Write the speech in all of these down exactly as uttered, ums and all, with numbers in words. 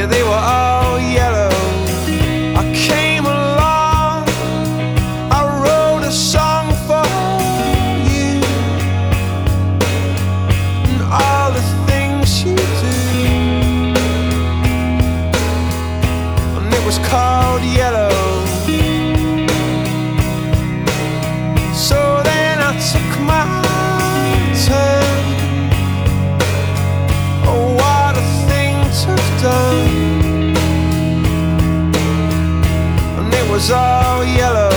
they were all yellow. I came along, I wrote a song for you, and all the things you do, and it was called Yellow. So then I took my turn. Oh, what a thing to have done. And it was all yellow.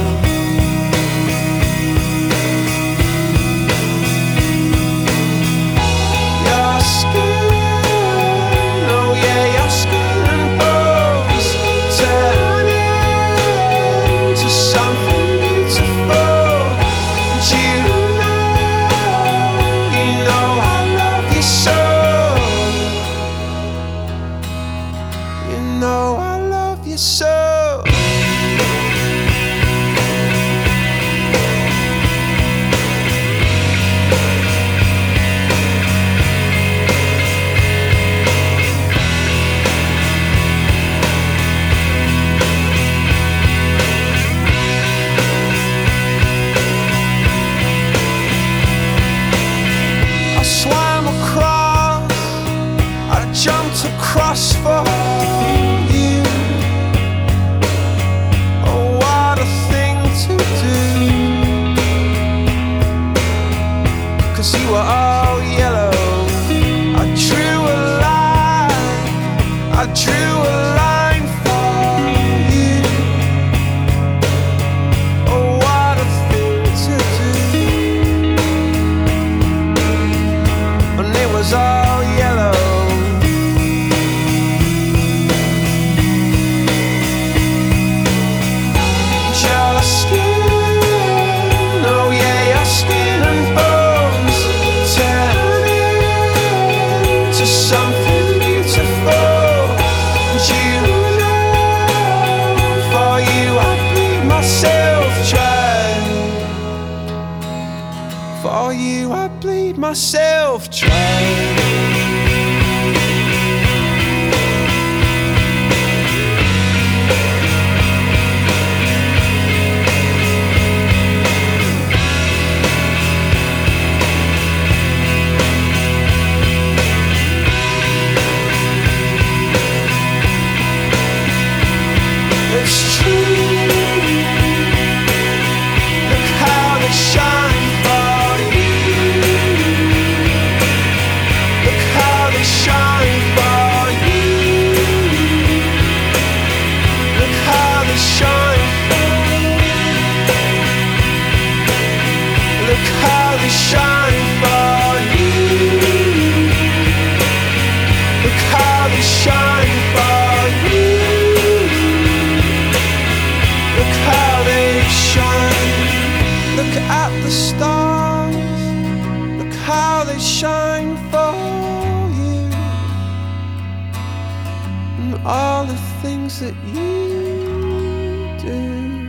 Your skin, oh yeah, your skin and bones turn into something beautiful. And you know, you know I love you so. You know I love you so. I swam across, I jumped across for you. Oh, what a thing to do, 'cause you were all yellow. I drew a line, I drew a line for you. Oh, what a thing to do, and it was all yellow. Your skin, oh yeah, your skin and bones turn into something beautiful. And you know, for you I bleed myself dry. For you I bleed myself dry. It's true. Look how they shine for you. Look how they shine for you. Look how they shine. Look how they shine for you. Look how they shine for you. Look how they shine. Look at the stars. Look how they shine for you, and all the things that you do.